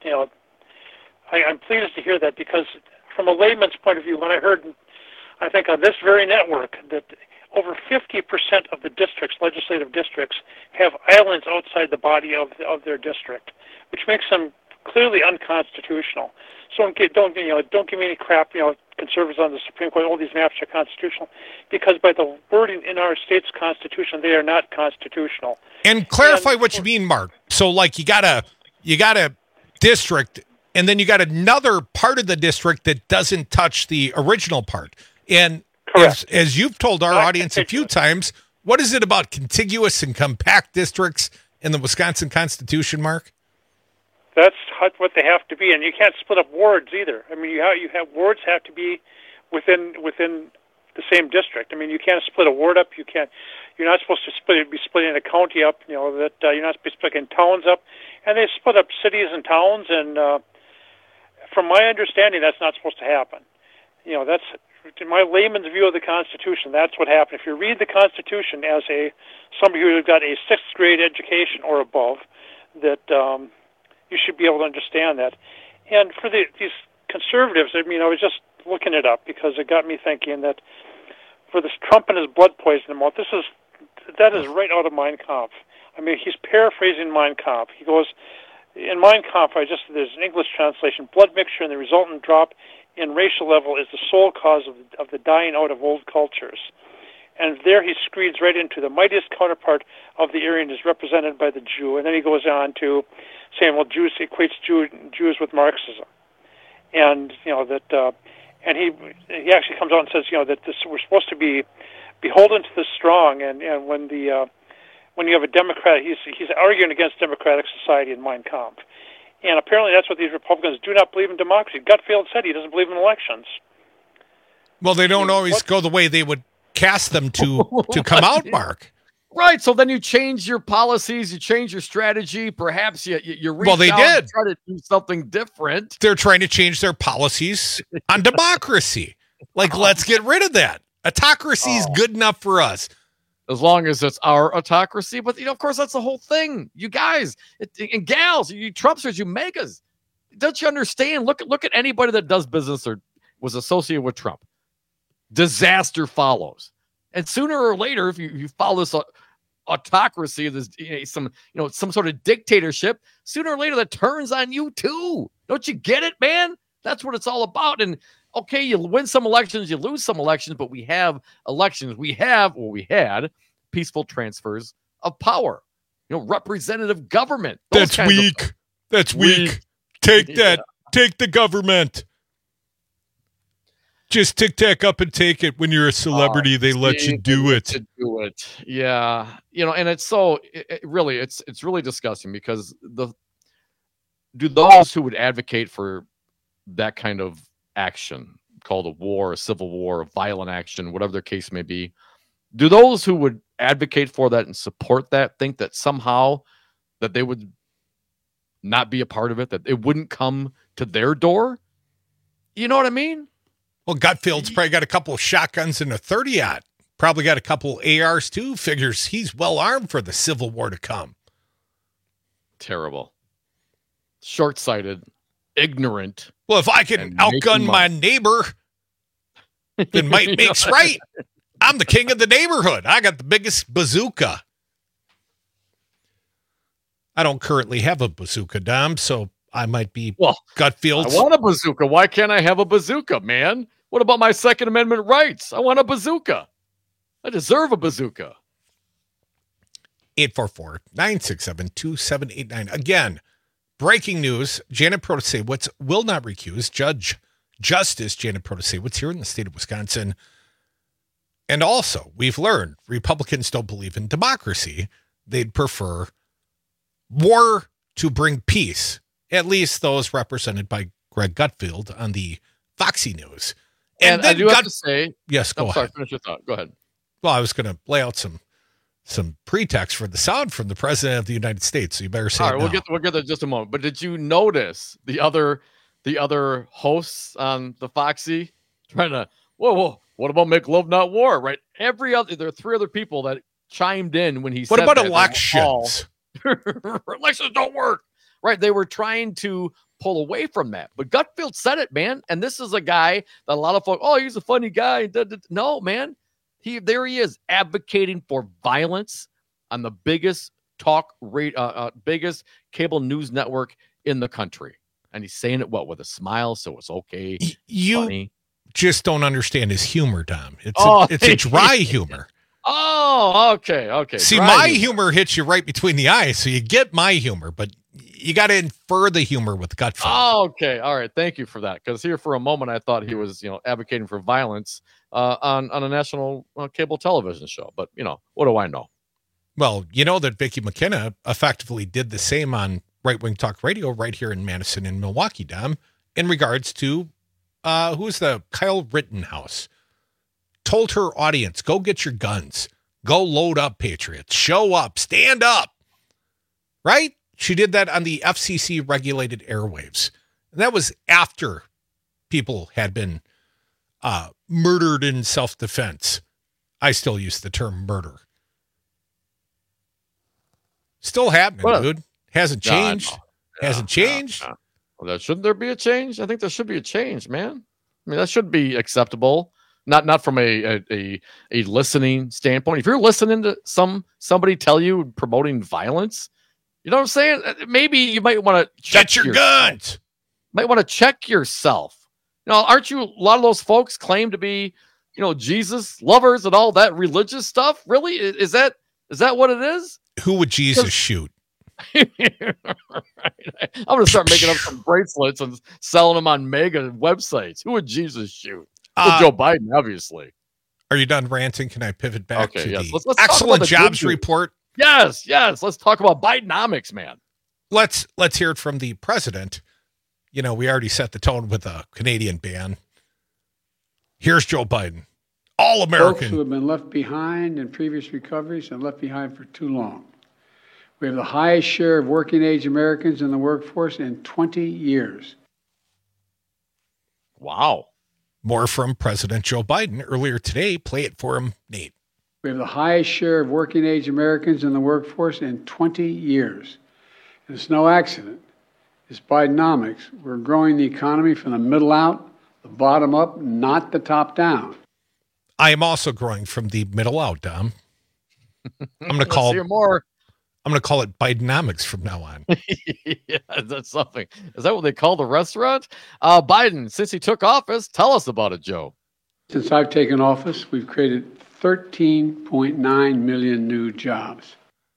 I'm pleased to hear that because from a layman's point of view, when I heard, I think on this very network, that over 50% of the legislative districts, have islands outside the body of their district, which makes them clearly unconstitutional. So don't give me any crap, conservatives on the Supreme Court, all these maps are constitutional, because by the wording in our state's constitution, they are not constitutional. And clarify what you mean, Mark. So, like, you got a district, and then you got another part of the district that doesn't touch the original part. And as you've told our audience a few times, what is it about contiguous and compact districts in the Wisconsin Constitution, Mark? That's what they have to be, and you can't split up wards either. I mean, you have wards have to be within the same district. I mean, you can't split a ward up. You're not supposed to be splitting a county up. You're not supposed to be splitting towns up, and they split up cities and towns. And from my understanding, that's not supposed to happen. That's in my layman's view of the Constitution. That's what happened. If you read the Constitution as somebody who got a 6th grade education or above, that you should be able to understand that. And for these conservatives, I mean, I was just looking it up because it got me thinking that for this Trump and his blood poisoning mouth, that is right out of Mein Kampf. I mean, he's paraphrasing Mein Kampf. He goes, in Mein Kampf, there's an English translation, blood mixture and the resultant drop in racial level is the sole cause of the dying out of old cultures. And there he screeds right into the mightiest counterpart of the Aryan is represented by the Jew. And then he goes on to saying, well, Jews equates Jews with Marxism. And, and he actually comes out and says, that we're supposed to be beholden to the strong. And when you have a Democrat, he's arguing against democratic society in Mein Kampf. And apparently that's what these Republicans do not believe in democracy. Gutfield said he doesn't believe in elections. Well, they don't always go the way they would cast them to come out, Mark. Right. So then you change your policies, you change your strategy. Perhaps you reach Well, they out did. and try to do something different. They're trying to change their policies on democracy. Like, let's get rid of that. Autocracy is good enough for us. As long as it's our autocracy. But, of course, that's the whole thing. You guys and gals, you Trumpsters, you megas. Don't you understand? Look at anybody that does business or was associated with Trump. Disaster follows. And sooner or later, if you follow this autocracy, this some sort of dictatorship, sooner or later that turns on you too. Don't you get it, man? That's what it's all about. And okay, you win some elections, you lose some elections, but we have elections. We had peaceful transfers of power. Representative government. That's weak. That's weak. Take that. Take the government. Just tic-tac up and take it. When you're a celebrity, they let you do it. Yeah. And it's so really, it's really disgusting because do those who would advocate for that kind of action, called a war, a civil war, a violent action, whatever their case may be, do those who would advocate for that and support that think that somehow that they would not be a part of it, that it wouldn't come to their door? You know what I mean? Well, Gutfield's probably got a couple of shotguns and a 30-aught. Probably got a couple ARs too. Figures he's well armed for the Civil War to come. Terrible. Short-sighted. Ignorant. Well, if I can outgun my neighbor, then might makes right. I'm the king of the neighborhood. I got the biggest bazooka. I don't currently have a bazooka, Dom, so I might be Gutfield's. I want a bazooka. Why can't I have a bazooka, man? What about my Second Amendment rights? I want a bazooka. I deserve a bazooka. 844-967-2789. Again, breaking news. Janet Protasewicz will not recuse. Justice Janet Protasewicz here in the state of Wisconsin. And also, we've learned Republicans don't believe in democracy. They'd prefer war to bring peace. At least those represented by Greg Gutfeld on the Foxy News. And I do have to say... Yes, go ahead. Finish your thought. Go ahead. Well, I was going to lay out some pretext for the sound from the President of the United States, so you better say all right, no. We'll get there in just a moment. But did you notice the other hosts on the Foxy trying to, whoa, what about make love not war, right? There are three other people that chimed in when he said that. What about elections? Elections don't work. Right, they were trying to pull away from that. But Gutfeld said it, man. And this is a guy that a lot of folks, he's a funny guy. No, man. There he is advocating for violence on the biggest biggest cable news network in the country. And he's saying it with a smile, so it's okay. You just don't understand his humor, Dom. It's a dry humor. Oh, okay. See, my humor hits you right between the eyes, so you get my humor, but you got to infer the humor with Gutfeld. Oh, okay. All right. Thank you for that. Because here for a moment, I thought he was, advocating for violence on a national cable television show. But, what do I know? Well, you know that Vicki McKenna effectively did the same on Right Wing Talk Radio right here in Madison and Milwaukee, Dom, in regards to who's the Kyle Rittenhouse. Told her audience, go get your guns. Go load up, patriots. Show up. Stand up. Right? She did that on the FCC regulated airwaves. And that was after people had been murdered in self-defense. I still use the term murder. Still happening, dude. Hasn't changed. Hasn't changed. Well, shouldn't there be a change? I think there should be a change, man. I mean, that should be acceptable. Not from a listening standpoint. If you're listening to somebody tell you promoting violence, you know what I'm saying? Maybe you might want to check your guns. Might want to check yourself. Aren't you? A lot of those folks claim to be, Jesus lovers and all that religious stuff. Really, is that what it is? Who would Jesus shoot? Right. I'm gonna start making up some bracelets and selling them on mega websites. Who would Jesus shoot? Joe Biden, obviously. Are you done ranting? Can I pivot back to yes. the let's excellent jobs report? Yes. Let's talk about Bidenomics, man. Let's hear it from the president. We already set the tone with a Canadian ban. Here's Joe Biden. All Folks American. who have been left behind in previous recoveries and left behind for too long. We have the highest share of working-age Americans in the workforce in 20 years. Wow. More from President Joe Biden earlier today. Play it for him, Nate. We have the highest share of working-age Americans in the workforce in 20 years. And it's no accident. It's Bidenomics. We're growing the economy from the middle out, the bottom up, not the top down. I am also growing from the middle out, Dom. I'm going to call hear more. I'm going to call it Bidenomics from now on. Yeah, that's something. Is that what they call the restaurant? Biden, since he took office, tell us about it, Joe. Since I've taken office, we've created 13.9 million new jobs.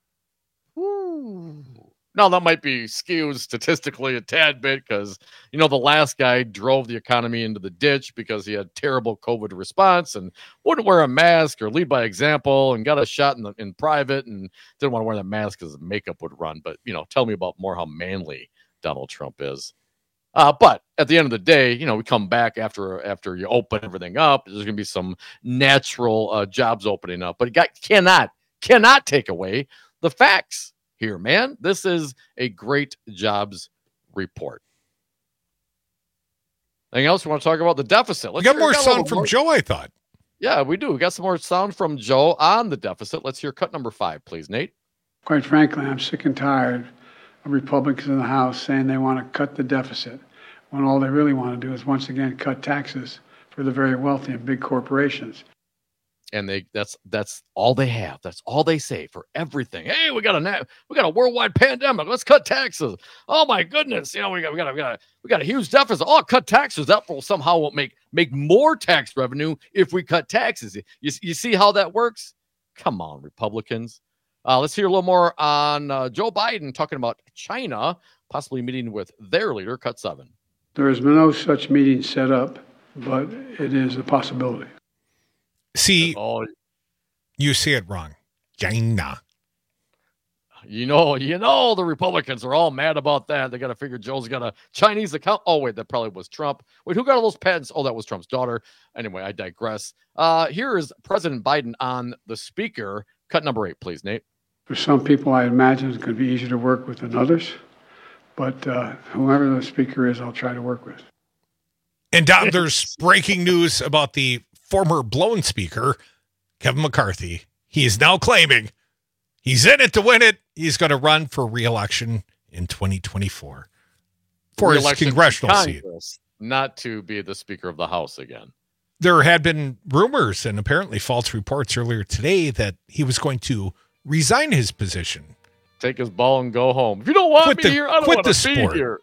Now, that might be skewed statistically a tad bit because, you know, the last guy drove the economy into the ditch because he had terrible COVID response and wouldn't wear a mask or lead by example and got a shot in private and didn't want to wear that mask because the makeup would run. But, you know, tell me about more how manly Donald Trump is. But at the end of the day, you know, we come back after you open everything up. There's going to be some natural jobs opening up. But it cannot take away the facts here, man. This is a great jobs report. Anything else we want to talk about? The deficit. We got more sound from Joe, I thought. Yeah, we do. We got some more sound from Joe on the deficit. Let's hear cut number 5, please, Nate. Quite frankly, I'm sick and tired of Republicans in the House saying they want to cut the deficit when all they really want to do is once again cut taxes for the very wealthy and big corporations. And that's all they have. That's all they say for everything. Hey, we got a worldwide pandemic. Let's cut taxes. Oh my goodness, you know we got a huge deficit. Oh, cut taxes. That will somehow make more tax revenue if we cut taxes. You see how that works? Come on, Republicans. Let's hear a little more on Joe Biden talking about China possibly meeting with their leader. Cut 7. There has been no such meeting set up, but it is a possibility. See, you see it wrong. China. You know, the Republicans are all mad about that. They got to figure Joe's got a Chinese account. Oh, wait, that probably was Trump. Wait, who got all those patents? Oh, that was Trump's daughter. Anyway, I digress. Here is President Biden on the speaker. Cut number 8, please, Nate. For some people, I imagine it's going to be easier to work with than others. But whoever the speaker is, I'll try to work with. And Dom, there's breaking news about the former blown speaker, Kevin McCarthy. He is now claiming he's in it to win it. He's going to run for re-election in 2024 for his congressional seat. Not to be the Speaker of the House again. There had been rumors and apparently false reports earlier today that he was going to resign his position. Take his ball and go home. If you don't want me here, I don't want to be here.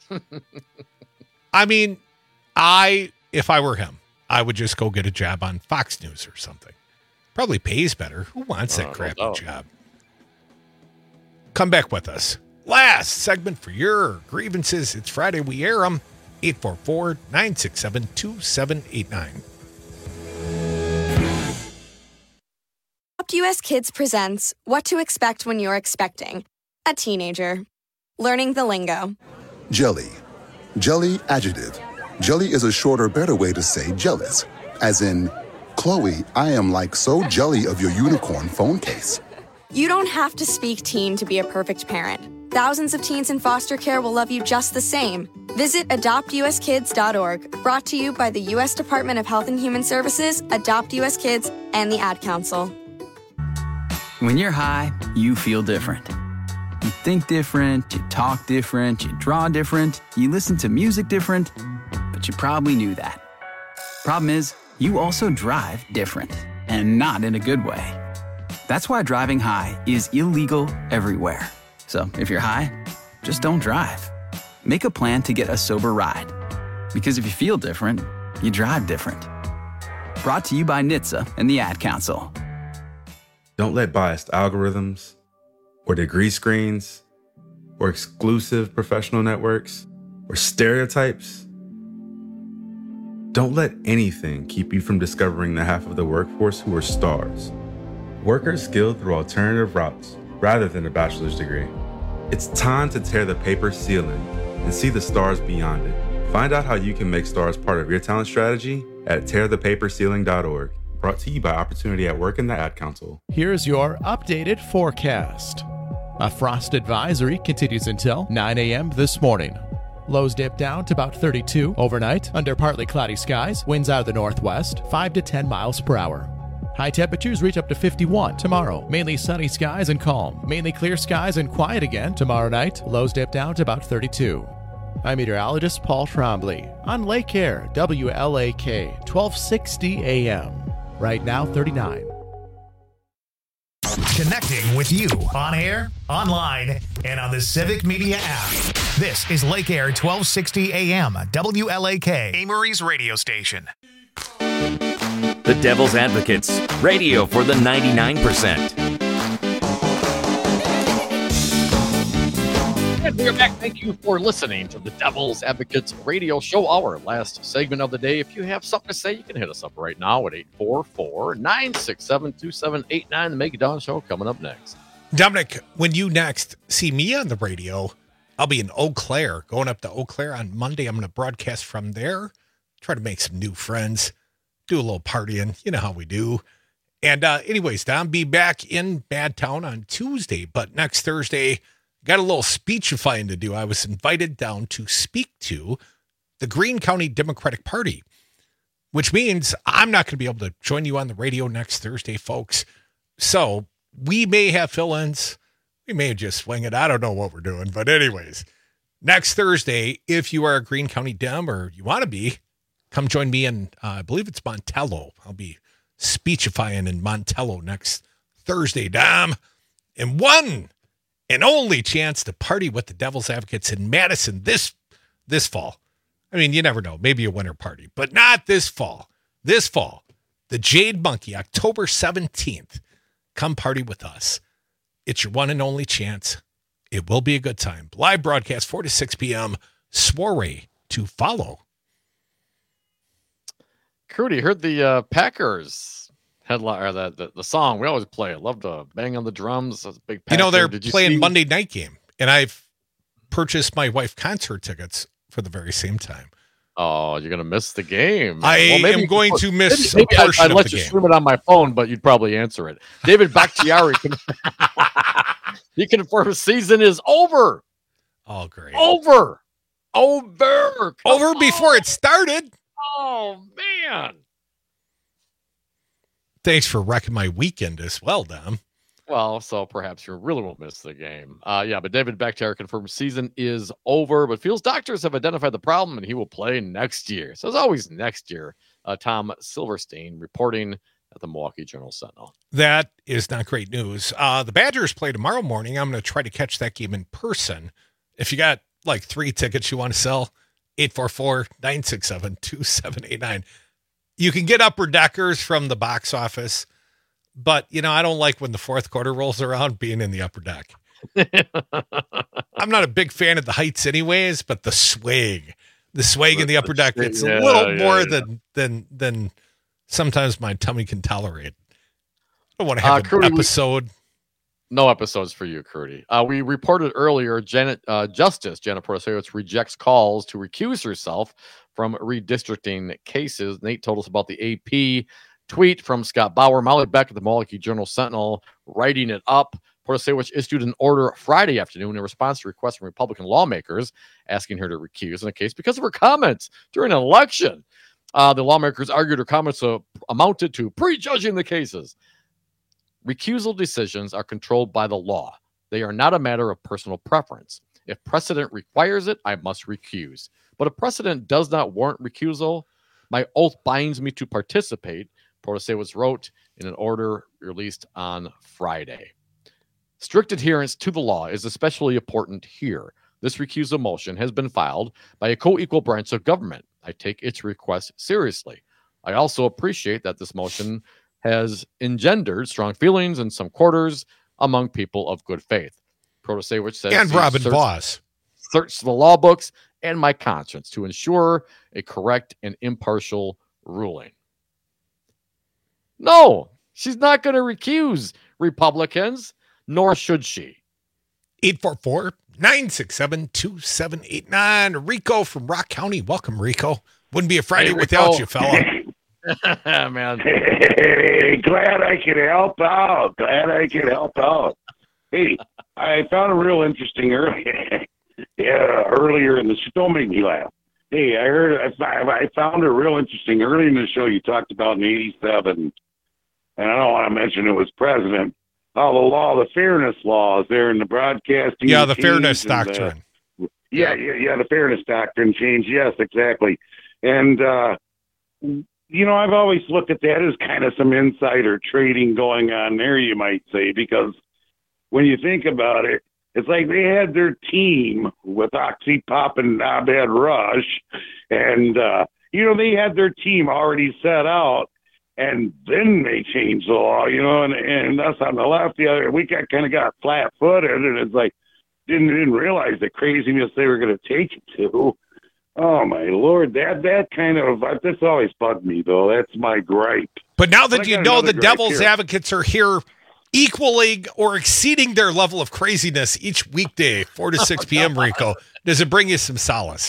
I mean, if I were him, I would just go get a job on Fox News or something. Probably pays better. Who wants that crappy job? Come back with us. Last segment for your grievances. It's Friday. We air them. 844-967-2789. Adopt US Kids presents What to Expect When You're Expecting a Teenager. Learning the lingo. Jelly. Jelly adjective. Jelly is a shorter, better way to say jealous. As in, Chloe, I am like so jelly of your unicorn phone case. You don't have to speak teen to be a perfect parent. Thousands of teens in foster care will love you just the same. Visit adoptuskids.org, brought to you by the U.S. Department of Health and Human Services, Adopt U.S. Kids, and the Ad Council. When you're high, you feel different. You think different, you talk different, you draw different, you listen to music different, but you probably knew that. Problem is, you also drive different, and not in a good way. That's why driving high is illegal everywhere. So if you're high, just don't drive. Make a plan to get a sober ride. Because if you feel different, you drive different. Brought to you by NHTSA and the Ad Council. Don't let biased algorithms or degree screens or exclusive professional networks or stereotypes. Don't let anything keep you from discovering the half of the workforce who are stars. Workers skilled through alternative routes rather than a bachelor's degree. It's time to tear the paper ceiling and see the stars beyond it. Find out how you can make stars part of your talent strategy at tearthepaperceiling.org. brought to you by Opportunity at Work and the Ad Council. Here's your updated forecast. A frost advisory continues until 9 a.m. this morning. Lows dip down to about 32 overnight under partly cloudy skies, winds out of the northwest, 5 to 10 miles per hour. High temperatures reach up to 51 tomorrow. Mainly sunny skies and calm. Mainly clear skies and quiet again tomorrow night. Lows dip down to about 32. I'm meteorologist Paul Trombley on Lake Air, WLAK, 1260 AM. Right now, 39. Connecting with you on air, online, and on the Civic Media app. This is Lake Air 1260 AM, WLAK, Amory's radio station. The Devil's Advocates, radio for the 99%. And we're back. Thank you for listening to the Devil's Advocates radio show, our last segment of the day. If you have something to say, you can hit us up right now at 844-967-2789. The Mega Dawn Show coming up next. Dominic, when you next see me on the radio, I'll be in Eau Claire, going up to Eau Claire on Monday. I'm going to broadcast from there, try to make some new friends, do a little partying. You know how we do. And anyways, Dom, be back in Badtown on Tuesday, but next Thursday, got a little speechifying to do. I was invited down to speak to the Greene County Democratic Party, which means I'm not going to be able to join you on the radio next Thursday, folks. So we may have fill-ins. We may just swing it. I don't know what we're doing. But anyways, next Thursday, if you are a Greene County Dem or you want to be, come join me in, I believe it's Montello. I'll be speechifying in Montello next Thursday, Dom. And one and only chance to party with the Devil's Advocates in Madison this fall. I mean, you never know. Maybe a winter party, but not this fall. This fall, the Jade Monkey, October 17th. Come party with us. It's your one and only chance. It will be a good time. Live broadcast 4 to 6 p.m. Soiree to follow. Crudy, heard the Packers headline, or the song we always play. I love to bang on the drums. That's a big Packer. You know, they're playing Monday night game, and I've purchased my wife concert tickets for the very same time. Oh, you're going to miss the game. I am going to miss a portion I'd of let the you game. stream it on my phone, but you'd probably answer it. David Bakhtiari, he confirmed the season is over. Oh, great. Over before it started. Oh, man. Thanks for wrecking my weekend as well, Dom. Well, so perhaps you really won't miss the game. But David Bakhtiari confirmed season is over, but feels doctors have identified the problem and he will play next year. So as always, next year. Tom Silverstein reporting at the Milwaukee Journal-Sentinel. That is not great news. The Badgers play tomorrow morning. I'm going to try to catch that game in person. If you got like 3 tickets you want to sell, 844-967-2789. You can get upper deckers from the box office, but, you know, I don't like when the fourth quarter rolls around being in the upper deck. I'm not a big fan of the heights anyways, but the swag in the upper deck, it's a little more than sometimes my tummy can tolerate. I don't want to have an episode. No episodes for you, Crudy. We reported earlier, Justice Janet Protasiewicz rejects calls to recuse herself from redistricting cases. Nate told us about the AP tweet from Scott Bauer. Molly Beck at the Milwaukee Journal-Sentinel writing it up. Protasiewicz issued an order Friday afternoon in response to requests from Republican lawmakers asking her to recuse in a case because of her comments during an election. The lawmakers argued her comments amounted to prejudging the cases. Recusal decisions are controlled by the law. They are not a matter of personal preference. If precedent requires it, I must recuse. But if precedent does not warrant recusal, my oath binds me to participate, Protasiewicz wrote in an order released on Friday. Strict adherence to the law is especially important here. This recusal motion has been filed by a co-equal branch of government. I take its request seriously. I also appreciate that this motion has engendered strong feelings in some quarters among people of good faith. Protasiewicz says, and Robin Voss search the law books and my conscience to ensure a correct and impartial ruling. No, she's not going to recuse Republicans, nor should she. 844-967-2789. Rico from Rock County. Welcome, Rico. Wouldn't be a Friday without you, fella. Man. Hey, glad I could help out. Hey, I found a real interesting earlier in the show. Don't make me laugh. Hey, I found it real interesting earlier in the show. You talked about in '87, and I don't want to mention who was president. Oh, the fairness laws there in the broadcasting. Yeah, the fairness doctrine. The fairness doctrine change. Yes, exactly. And I've always looked at that as kind of some insider trading going on there, you might say, because when you think about it, it's like they had their team with Oxy Pop and Abed Rush, and they had their team already set out, and then they changed the law, and us on the left, we got flat-footed, and it's like didn't realize the craziness they were going to take it to. Oh my Lord, that's always bugged me though. That's my gripe. But now that you know the devil's advocates are here equaling or exceeding their level of craziness each weekday, 4 to 6 p.m., Rico, does it bring you some solace?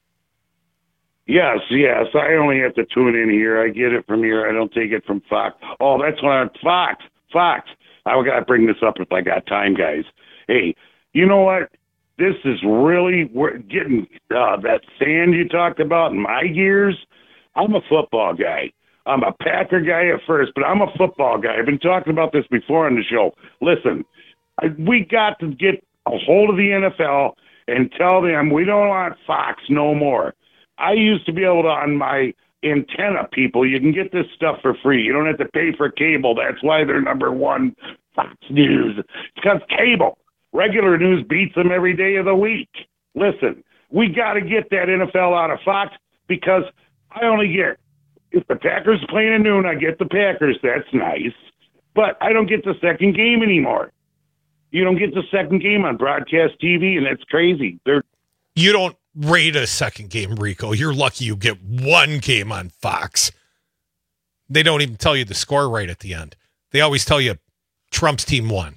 Yes. I only have to tune in here. I get it from here. I don't take it from Fox. Oh, that's when Fox. I got to bring this up if I got time, guys. Hey, you know what? This is really, we're getting that sand you talked about in my gears. I'm a football guy. I'm a Packer guy at first, but I'm a football guy. I've been talking about this before on the show. Listen, we got to get a hold of the NFL and tell them we don't want Fox no more. I used to be able to, on my antenna people, you can get this stuff for free. You don't have to pay for cable. That's why they're number one, Fox News. It's because cable. Regular news beats them every day of the week. Listen, we got to get that NFL out of Fox because I only get, if the Packers playing at noon, I get the Packers. That's nice. But I don't get the second game anymore. You don't get the second game on broadcast TV, and that's crazy. You don't rate a second game, Rico. You're lucky you get one game on Fox. They don't even tell you the score right at the end. They always tell you Trump's team won.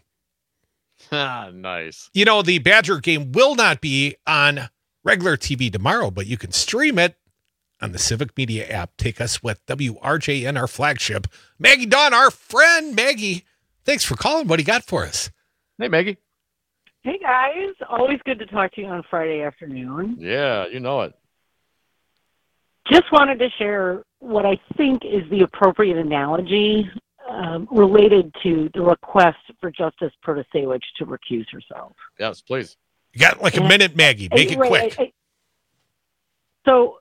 Nice. The Badger game will not be on regular TV tomorrow, but you can stream it on the Civic Media app. Take us with WRJN, our flagship. Maggie Dawn, our friend. Maggie, thanks for calling. What do you got for us? Hey, Maggie. Hey, guys. Always good to talk to you on Friday afternoon. Yeah, you know it. Just wanted to share what I think is the appropriate analogy related to the request for Justice Protasewicz to recuse herself. Yes, please. You got like a minute, Maggie. Make it quick. So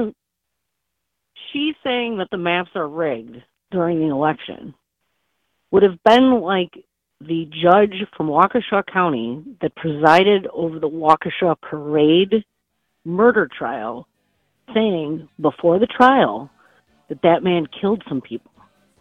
she's saying that the maps are rigged during the election. Would have been like the judge from Waukesha County that presided over the Waukesha Parade murder trial saying before the trial that man killed some people.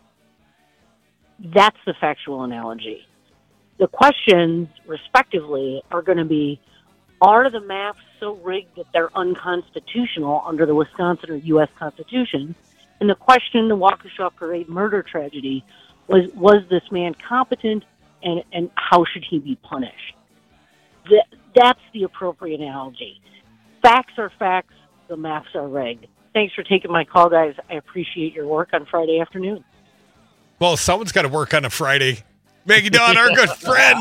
That's the factual analogy. The questions, respectively, are going to be, are the maps so rigged that they're unconstitutional under the Wisconsin or U.S. Constitution? And the question, the Waukesha Parade murder tragedy, was this man competent, and how should he be punished? That's the appropriate analogy. Facts are facts. The maps are rigged. Thanks for taking my call, guys. I appreciate your work on Friday afternoon. Well, someone's got to work on a Friday. Maggie Dawn, our good friend.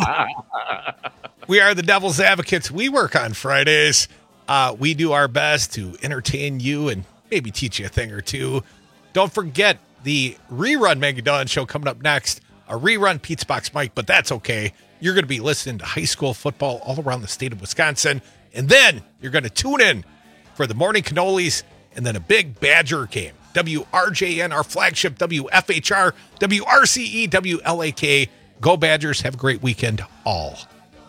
We are the Devil's Advocates. We work on Fridays. We do our best to entertain you and maybe teach you a thing or two. Don't forget the rerun Maggie Dawn show coming up next. A rerun Pete's Box Mike, but that's okay. You're going to be listening to high school football all around the state of Wisconsin. And then you're going to tune in for the morning cannolis and then a big Badger game. WRJN, our flagship, WFHR, WRCE, WLAK. Go Badgers. Have a great weekend, all.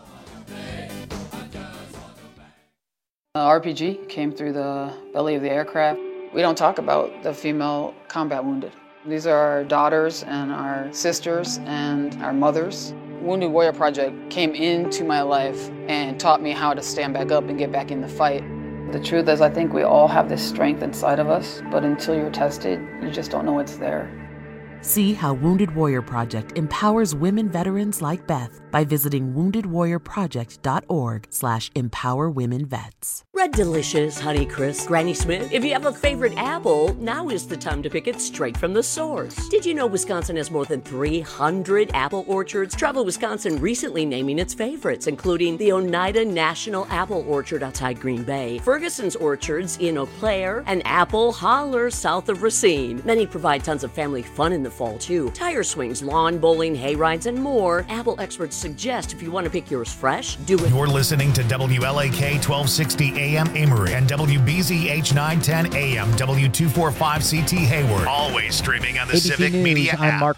RPG came through the belly of the aircraft. We don't talk about the female combat wounded. These are our daughters and our sisters and our mothers. Wounded Warrior Project came into my life and taught me how to stand back up and get back in the fight. The truth is, I think we all have this strength inside of us, but until you're tested, you just don't know it's there. See how Wounded Warrior Project empowers women veterans like Beth by visiting woundedwarriorproject.org/empowerwomenvets. Red Delicious, Honeycrisp, Granny Smith. If you have a favorite apple, now is the time to pick it straight from the source. Did you know Wisconsin has more than 300 apple orchards? Travel Wisconsin recently naming its favorites, including the Oneida National Apple Orchard outside Green Bay, Ferguson's Orchards in Eau Claire, and Apple Holler south of Racine. Many provide tons of family fun in the fall, too. Tire swings, lawn bowling, hay rides, and more. Apple experts suggest if you want to pick yours fresh, do it. You're listening to WLAK 1260 AM Amory and WBZH 910 AM W245CT Hayward. Always streaming on the ABC Civic News, Media I'm app. Mark